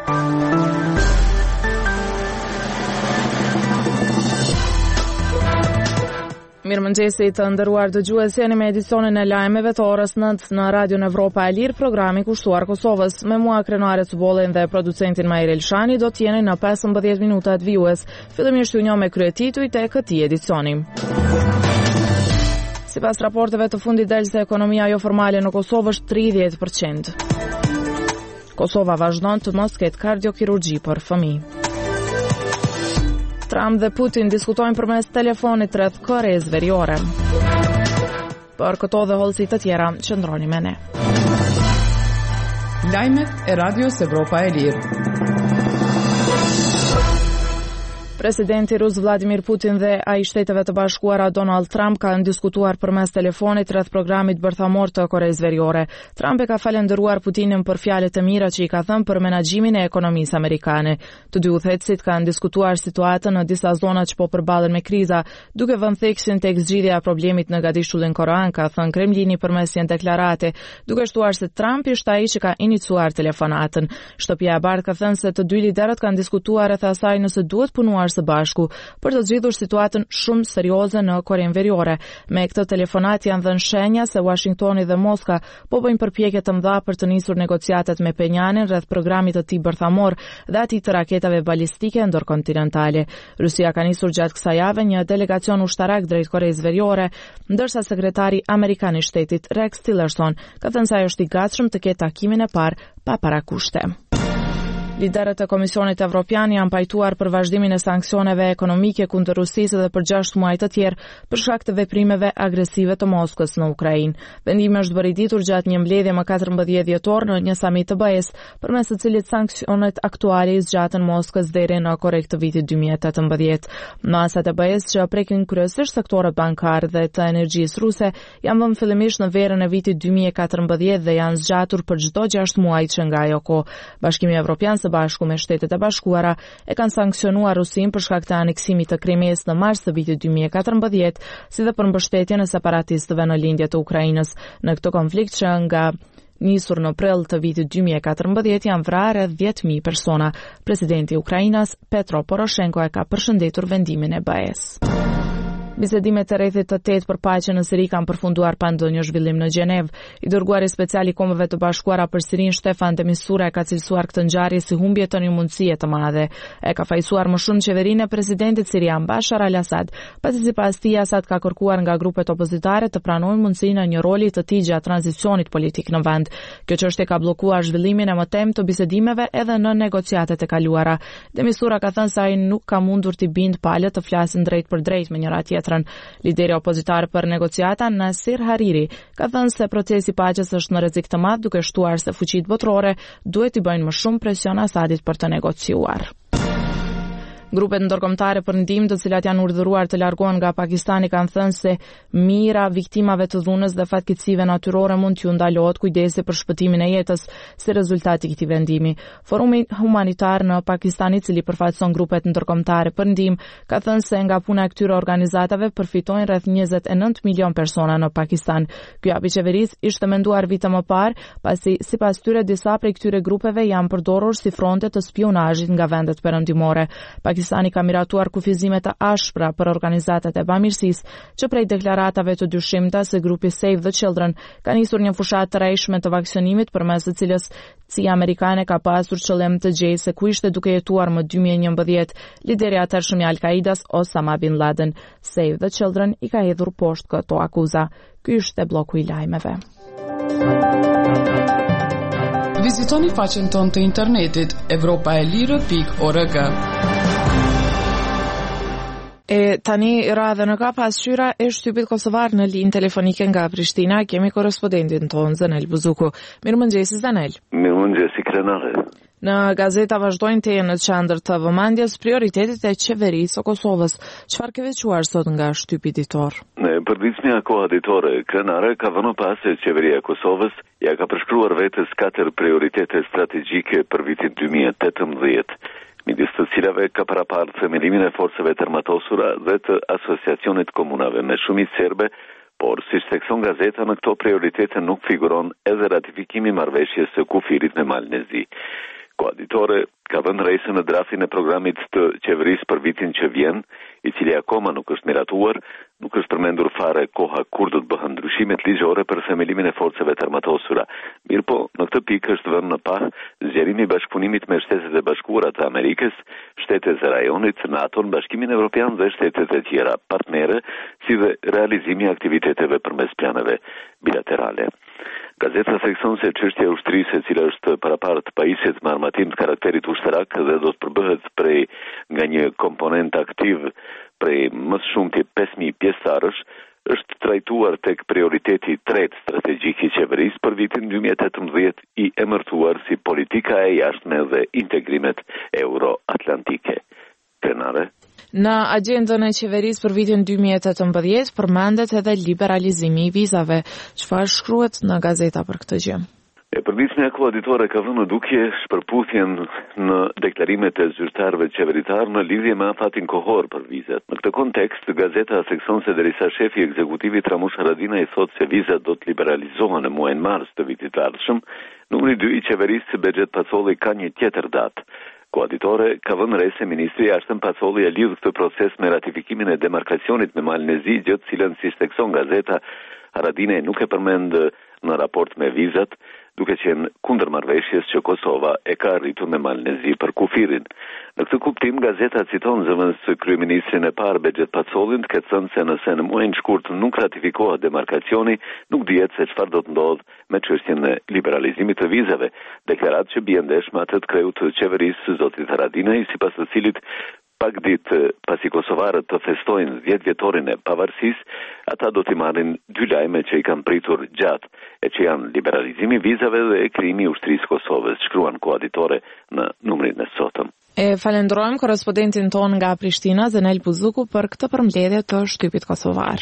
Mirëmëngjesi të nderuar dëgjues, jeni me edicionin e lajmeve të orës 9 në Radion Evropa e Lirë, programi kushtuar Kosovës. Me mua krenare të bolin dhe producentin Majri Elshani do t'jeni në 15 minutat vijues. Fillimisht ju njoh me kryetitujt e këtij edicioni. Sipas raporteve të fundit del se ekonomia jo formale në Kosovë është 30%. Kosova vazhdon të mos ketë kardiokirurgji për fëmijë. Trump dhe Putin diskutojnë përmes telefonit rreth Koreas Veriore. Për këto dhe hollësi të tjera, qëndroni me ne. Lajmet e Radios Evropa e Lirë. Presidenti rus Vladimir Putin dhe ai Shteteve të Bashkuara Donald Trump kanë diskutuar përmes telefonit rreth programit bërthamor të Koreas Veriore. Trump e ka falendëruar Putinin për fjalët e mira që i ka thënë për menaxhimin e ekonomisë amerikane. Të dy udhëheqësit kanë diskutuar situatën në disa zona që po përballen me kriza, duke vënë theksin tek zgjidhja e problemit në Gadishullin Korean, ka thënë Kremlini përmes një deklarate, duke shtuar se Trump ishte ai që ka iniciuar telefonatën. Shtëpia e Bardhë ka thënë se të dy liderët kanë diskutuar rreth asaj nëse duhet punuar së bashku për të zgjidhur situatën shumë serioze në Korean Veriore. Me këtë telefonat janë dhënë shenja se Washingtoni dhe Moska po bëjnë përpjekje të mëdha për të nisur negociatet me Penjanin rreth programit të tij bërthamor dhe atij të raketave balistike ndërkontinentale. Rusia ka nisur gjatë kësaj jave një delegacion ushtarak drejt Koreas Veriore, ndërsa sekretari amerikan i shtetit Rex Tillerson ka thënë se ai është i gatshëm të ketë takimin e parë pa parakushte. Liderët e Komisionit Evropian janë pajtuar për vazhdimin e sanksioneve ekonomike kundër Rusisë dhe për 6 muaj të tjerë për shkak të veprimeve agresive të Moskës në Ukrainë. Vendimi është bërë i ditur gjatë një mbledhje më 14 dhjetor në një samit të BE-s, përmes të cilit sanksionet aktuale i zgjatën Moskës deri në korrekt të vitit 2018. Masat e BE-s që prekin kryesisht sektorët bankar dhe të energjisë ruse janë vënë fillimisht në verën e vitit 2014 dhe janë zgjatur për çdo 6 muaj që nga ajo kohë. Bashkimi Evropian bashku me Shtetet e Bashkuara e kanë sankcionuar Rusinë për shkak të aneksimit të Krimeas në mars të vitit 2014, si dhe për mbështetjen e separatistëve në lindje të Ukrainës. Në këtë konflikt që nga nisur në prill të vitit 2014 janë vrarë 10.000 persona. Presidenti i Ukrainës Petro Poroshenko e ka përshëndetur vendimin e BE-s. Bisedimet e rrethit të 8 për paqen në Siri kanë përfunduar pa ndonjë zhvillim në Gjenevë. I dërguari special i Kombeve të Bashkuara për Sirinë Stefan de Mistura e ka cilësuar këtë ngjarje si humbje të një mundësie të madhe. E ka fajsuar më shumë qeverinë e presidentit sirian Bashar al-Assad, pasi sipas tij Assad ka kërkuar nga grupet opozitare të pranojnë mundësinë e një roli të tij gjatë tranzicionit politik në vend. Kjo çështje ka bllokuar zhvillimin e mëtem të bisedimeve edhe në negociatet e kaluara. De Mistura ka thënë se ai nuk ka mundur t'i bind palët të flasin drejt për drejt me njëra tjetrën. Lideri opozitar për negociata Nasir Hariri ka thënë se procesi paqes është në rrezik të madh, duke shtuar se fuqitë botërore duhet i bëjnë më shumë presion Asadit për të negociuar. Grupet ndërkombëtare për ndihmë, të cilat janë urdhëruar të largohen nga Pakistani, kanë thënë se mira viktimave të dhunës dhe fatkeqësive natyrore mund t'ju ndalohet kujdesi për shpëtimin e jetës si rezultat i këtij vendimi. Forumi humanitar në Pakistan, i cili përfaqëson grupet ndërkombëtare për ndihmë, ka thënë se nga puna e këtyre organizatave përfitojnë rreth 29 milion persona në Pakistan. Ky hap i qeverisë ishte menduar vite më parë, pasi sipas tyre disa prej këtyre grupeve janë përdorur si fronte të spionazhit nga vendet perëndimore. Pakistani ka miratuar kufizime të ashpra për organizatat e bamirësisë, që prej deklaratave të dyshimta se grupi Save the Children ka nisur një fushatë të rrejshme të vaksinimit, përmes së cilës CIA amerikane ka pasur qëllim të gjejë se ku ishte duke jetuar më 2011 lideri i atëhershëm i Al-Qaidas Osama bin Laden. Save the Children i ka hedhur poshtë këto akuza. Ky ishte bloku i lajmeve. Vizitoni faqen tonë të internetit europaelire.org. Tani radhë në ka pasqyra e shtypit kosovar në linjë telefonike nga Prishtina. Kemi korrespondentin tonë Zanel Buzuku. Mirëmëngjesi Zanel. Mirëmëngjesi Krenare. Në gazeta vazhdojnë të jenë në qendër të vëmendjes prioritetet e qeverisë së Kosovës. Çfarë ke veçuar sot nga shtypi ditor? Në përditshmja koha ditore, Krenare ka vënë pas se qeveria e Kosovës ja ka përshkruar vetes 4 prioritete strategjike për vitin 2018. Midis të cilave ka paraparë themelimin e forcave të armatosura dhe të asociacionit komunave me shumicë serbe, por si thekson gazeta, në këto prioritete nuk figuron edhe ratifikimi marrëveshjes së kufirit me Malnezi. Koaditore ka vënë rejse në draftin e programit të qeverisë për vitin që vjen, i cili akoma nuk është miratuar, nuk është përmendur fare koha kur do të bëhen ndryshimet ligjore për themelimin e forcave të armatosura. Mirë po, në këtë pikë është vënë në pa zgjerimi i bashkëpunimit me Shtetet e Bashkuara të Amerikës, shtetet e rajonit, NATO, Bashkimin Evropian dhe shtetet e tjera partnere, si dhe realizimi i aktiviteteve përmes planeve bilaterale. Gazeta thekson se çështja e ushtrisë, e cila është parapar të pajisjet me armatim të karakterit ushtarak dhe do të përbëhet nga një komponent aktiv prej më shumti 5.000 pjesëtarësh, është trajtuar tek prioriteti i tretë strategjik i qeverisë për vitin 2018, i emërtuar si politika e jashtme dhe integrimet euroatlantike. Prenare. Në agjendën e qeverisë për vitin 2018 përmendet edhe liberalizimi i vizave. Çfarë shkruhet në gazeta për këtë gjë? Përditshmja e koaditore ka vënë në dukje shpërputhjen në deklarimet e zyrtarëve qeveritar në lidhje me afatin kohor për vizat. Në këtë kontekst, gazeta thekson se derisa shefi ekzekutivit Ramush Haradinaj thotë se vizat do të liberalizohen në muajin mars të vitit të ardhshëm, numri 2 i qeverisë Bexhet Pacolli ka një tjetër datë. Koaditore ka vënë re se ministri i jashtëm Pacolli e lidh këtë proces me ratifikimin e demarkacionit me Malin e Zi, gjë të cilën si thekson gazeta, Haradinaj nuk e përmend në raport me vizat, duke qenë kundër marrëveshjes që Kosova e ka arritur me Malin e Zi për kufirin. Në këtë kuptim, gazeta citon zëvendës kryeministrin e parë Bexhet Pacollin, të ketë thënë se nëse në muajin shkurt nuk ratifikohet demarkacioni, nuk dihet se çfarë do të ndodhë me çështjen e liberalizimit të vizave, deklaratë që bie ndesh me atë të kreut të qeverisë zotit Haradinaj, sipas të cilit pak ditë pasi kosovarët të festojnë 10 vjetorin e pavarësisë, ata do t'i marrin 2 lajme që i kanë pritur gjatë, e që janë liberalizimi i vizave dhe krijimi i ushtrisë Kosovës, shkruan koaditore në numrin e sotëm. E falenderojmë korrespondentin ton nga Prishtina, Zenel Buzuku, për këtë përmbledhje të shtypit kosovar.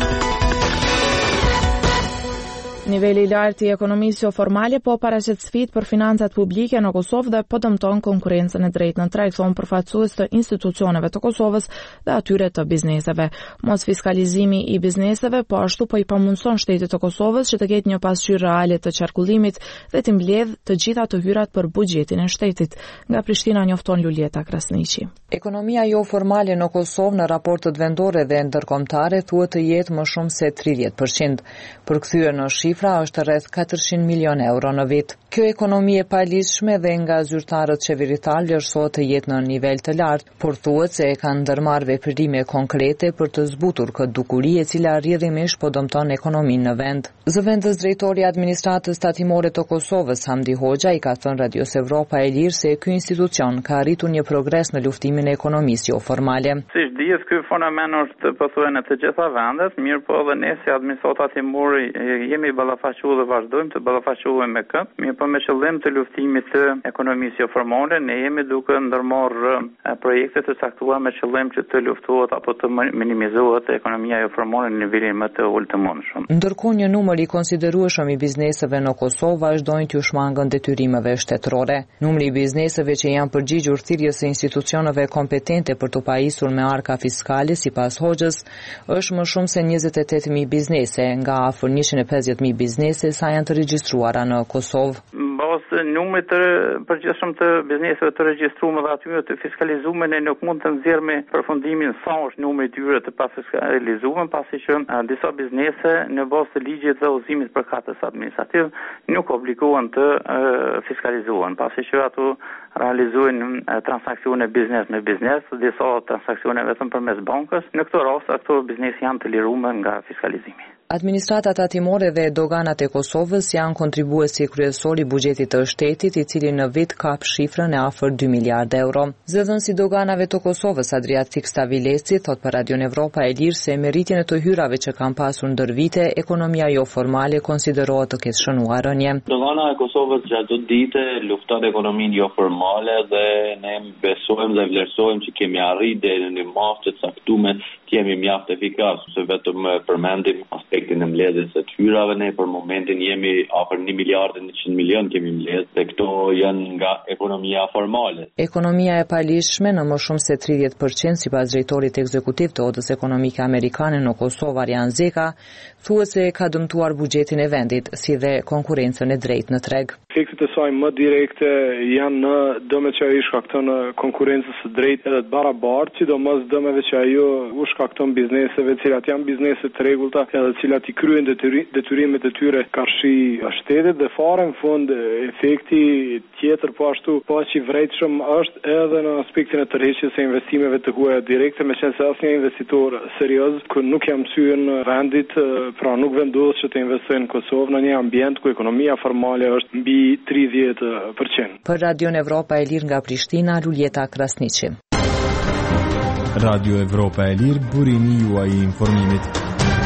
Niveli i lartë i ekonomisë jo formale po paraqet sfidë për financat publike në Kosovë dhe po dëmton konkurrencën e drejtë në treg, thon përfaqësues të institucioneve të Kosovës dhe atyre të bizneseve. Mos fiskalizimi i bizneseve po ashtu po i pamundson shtetit të Kosovës që të ketë një pasqyrë reale të qarkullimit dhe të mbledh të gjitha të hyrat për buxhetin e shtetit. Nga Prishtina njofton Lulieta Krasniqi. Ekonomia jo formale në Kosovë në raportet vendore dhe ndërkombëtare thuhet të jetë më shumë se 30%. Përkthyer në shifra është rreth 400 milion euro në vit. Kjo ekonomi e palishme dhe nga zyrtarët qeveritar vlerësohet të jetë në nivel të lartë, por thuhet se e kanë ndërmarrë veprime konkrete për të zbutur këtë dukuri e cila rrjedhimisht po dëmton ekonominë në vend. Zëvendës drejtori i administratës tatimore të Kosovës, Hamdi Hoxha, i ka thënë Radios Evropa e Lirë se ky institucion ka arritur një progres në luftimin e ekonomisë jo formale. Si dihet, ky fenomen është pothuajse në të gjitha vendet, mirë po edhe ne si administrata tatimore jemi ballafaqur dhe vazhdojmë të ballafaqohemi me këtë, mirë po me qëllim të luftimit të ekonomisë jo formale, ne jemi duke ndërmarrë projekte të caktuara me qëllim që të luftohet apo të minimizohet ekonomia jo formale në nivelin më të ulët të mundshëm. Ndërkohë një numër i konsiderueshëm i bizneseve në Kosovë vazhdojnë t'u shmangën detyrimeve shtetërore. Numri i bizneseve që janë përgjigjur thirrjes së institucioneve kompetente për të pajisur me arka fiskale, sipas Hoxhës, është më shumë se 28.000 biznese, nga afër 150.000 biznese sa janë të regjistruara në Kosovë. Ose numrit të përgjithshëm të bizneseve të regjistruar dhe atyre të fiskalizuar, ne nuk mund të nxjerrmë përfundimin sa është numri i tyre të pafiskalizuar, pasi që disa biznese në bazë të ligjit dhe udhëzimit përkatës administrativ nuk obligohen të fiskalizohen, pasi që ato realizojnë transakcione biznes me biznes, disa transakcione vetëm përmes bankës. Në këtë rast ato biznese janë të liruar nga fiskalizimi. Administrata tatimore dhe doganat e Kosovës janë kontribuesi kryesor i buxhetit të shtetit, i cili në vit kap shifrën e afër 2 miliardë euro. Zëdhënësi doganave të Kosovës, Adriatik Stavileci, thot për Radion Evropa e Lirë se me rritjen e të hyrave që kanë pasur ndër vite, ekonomia jo formale konsiderohet të ketë shënuar rënje. Dogana e Kosovës gjatë çdo dite lufton ekonominë jo formale dhe ne besojmë dhe vlerësojmë që kemi arritur deri në maftë të caktuar, jemi mjaft efikas, se vetëm përmendim aspektin e mbledhjes së hyrave, ne për momentin jemi afër 1 miliardë 100 milion kemi mbledhur, dhe këto janë nga ekonomia formale. Ekonomia e palishme në më shumë se 30%, sipas drejtorit ekzekutiv të Odës Ekonomike Amerikane në Kosovë, Arjan Zeka, thuhet se ka dëmtuar buxhetin e vendit, si dhe konkurrencën e drejtë në treg. Tek efektet e saj më direkte janë në dëmet që ajo i shkakton konkurrencës së drejtë edhe të barabartë, sidomos dëmeve që ajo u shkakton bizneseve, të cilat janë biznese të rregullta, edhe të cilat i kryen detyrimet e tyre karshi shtetit dhe fare në fund efekti tjetër po ashtu po aq i vërtetshëm është edhe në aspektin e tërheqjes së investimeve të huaja direkte, meqense asnjë investitor serioz që nuk jam mësyer në vendit, pra nuk vendos që të investojë në Kosovë në një ambient ku ekonomia formale është mbi 30%. Për Radion Evropa e Lirë nga Prishtina, Luljeta Krasniqi. Radio Evropa e Lirë, burimi juaj i informimit.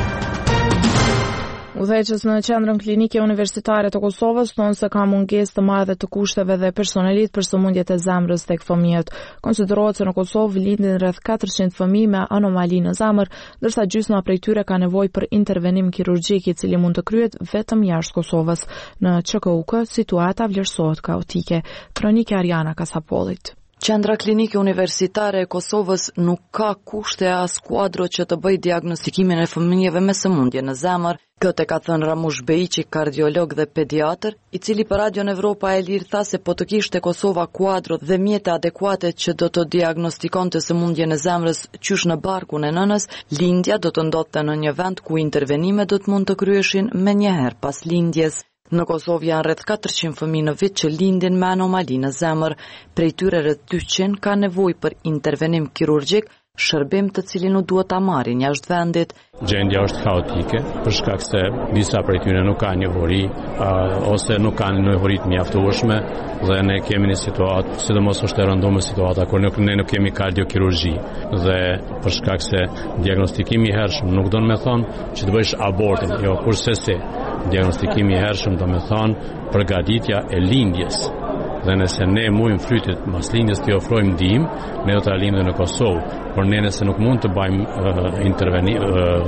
Udhëheqës në qendrën klinike universitare të Kosovës thonë se ka mungesë të madhe të kushteve dhe personelit për sëmundjet e zemrës tek fëmijët. Konsiderohet se në Kosovë lindin rreth 400 fëmijë me anomali në zemër, ndërsa gjysma prej tyre ka nevojë për intervenim kirurgjik i cili mund të kryhet vetëm jashtë Kosovës. Në QKUK situata vlerësohet kaotike. Kronika Ariana Kasapollit. Qendra klinike universitare e Kosovës nuk ka kushte as kuadro që të bëjë diagnostikimin e fëmijëve me sëmundje në zemër. Këtë ka thënë Ramush Bejiqi, kardiolog dhe pediatër, i cili për Radion Evropa e Lirë tha se po të kishte Kosova kuadro dhe mjete adekuate që do të diagnostikonte sëmundjen e zemrës qysh në barkun e nënës, lindja do të ndodhte në një vend ku intervenimet do të mund të kryeshin me njëherë pas lindjes. Në Kosovë janë rreth 400 fëmijë në vit që lindin me anomali në zemër. Prej tyre rreth 200 ka nevojë për intervenim kirurgjik, shërbim të cilin u duhet ta marrin jashtë vendit. Gjendja është kaotike për shkak se disa prej tyre nuk kanë njohuri ose nuk kanë njohuri të mjaftueshme dhe ne kemi një situatë, sidomos është e rënduar situata kur ne nuk kemi kardiokirurgji dhe për shkak se diagnostikimi i hershëm nuk do të thonë që të bësh abortin, jo, kurse se diagnostikimi i hershëm do të thonë përgatitja e lindjes. Dhe nëse ne mujmë frytit mas lindjes të ofrojmë ndihmë, ne do të lindë në Kosovë, por ne nëse nuk mund të bëjmë intervenim,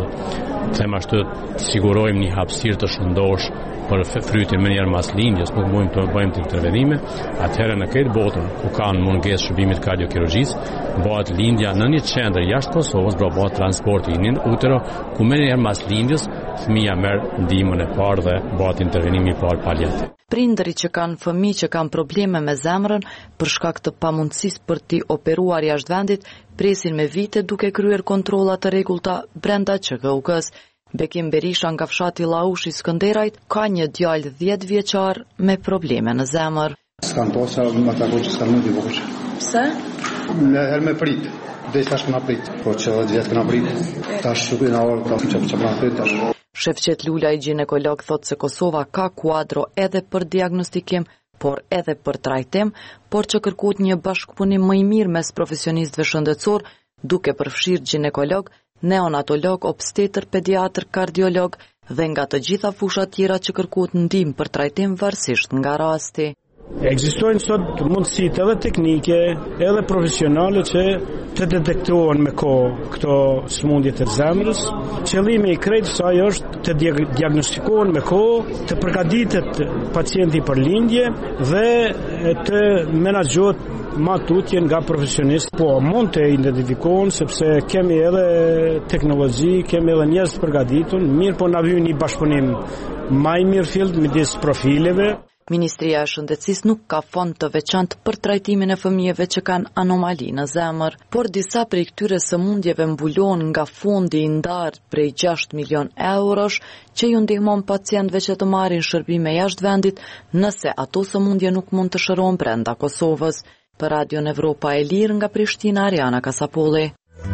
them ashtu, të sigurojmë një hapësirë të shëndosh për frytin më njëherë mas lindjes, nuk mund të bëjmë të intervenime, atëherë në këtë botën ku kanë mungesë shërbimit kardiokirurgjisë, bëhet lindja në një qendër jashtë Kosovës, bëhet transporti në utero, ku më njëherë mas lindjes fëmia merr ndihmën e parë dhe bëhet intervenimi i parë paliativ. Prindërit që kanë fëmijë që kanë probleme me zemrën për shkak të pamundësisë për t'i operuar jashtë vendit, presin me vite duke kryer kontrolla të rregullta brenda QKUK-s. Bekim Berisha nga fshati Llaushi i Skënderajt ka një djalë 10 vjeçar me probleme në zemër. S'kan posa më ta që s'kan mundi voç. Pse? Në herë me prit. Dhe tash më prit. Po që 10 vjet më prit. Tash shukë na orë çfarë prit tash. Shefqet Lula, i ginekolog, thot se Kosova ka kuadro edhe për diagnostikim, por edhe për trajtim, por që kërkut një bashkëpunim më i mirë mes profesionistëve shëndetësor, duke përfshirë ginekolog, neonatolog, obstetër, pediatër, kardiolog dhe nga të gjitha fushat tjera që kërkut ndihmë për trajtim varësisht nga rasti. Ekzistojnë sot mundësit edhe teknike, edhe profesionale që të detektohen me kohë këto sëmundjet e zemrës. Qëllimi i krejtë saj është të diagnostikohen me kohë, të përgatitet pacienti për lindje dhe të menaxhohet ma tutje nga profesionist. Po, mund të identifikohen sepse kemi edhe teknologji, kemi edhe njerëz të përgatitur, mirë po na vjen një bashkëpunim më i mirë fillt midis profileve. Ministria e Shëndetësisë nuk ka fond të veçantë për trajtimin e fëmijëve që kanë anomali në zemër, por disa prej këtyre sëmundjeve mbulohen nga fondi i ndarë prej 6 milion eurosh që ju ndihmon pacientëve që të marrin shërbime jashtë vendit nëse ato sëmundje nuk mund të shërohen brenda Kosovës. Për Radion Evropa e Lirë nga Prishtina, Ariana Kasapolli.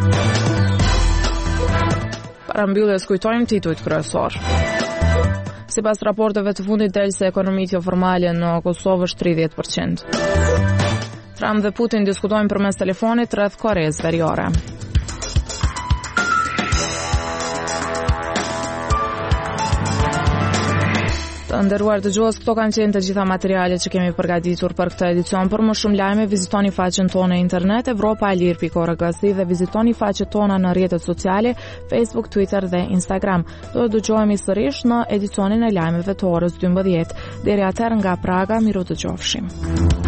Para mbylljes kujtojmë titujt kryesor. Sipas raporteve të fundit del se ekonomia formale në Kosovë është 30%. Trump dhe Putin diskutojnë përmes telefonit rreth Koreas Veriore. Të nderuar dëgjues, këto kanë qenë të gjitha materialet që kemi përgatitur për këtë edicion. Për më shumë lajme, vizitoni faqen tonë në internet evropaelir.org dhe vizitoni faqet tona në rrjetet sociale, Facebook, Twitter dhe Instagram. Do të dëgjohemi sërish në edicionin e lajmeve të orës 12. Deri atëherë nga Praga, miru dëgjofshim.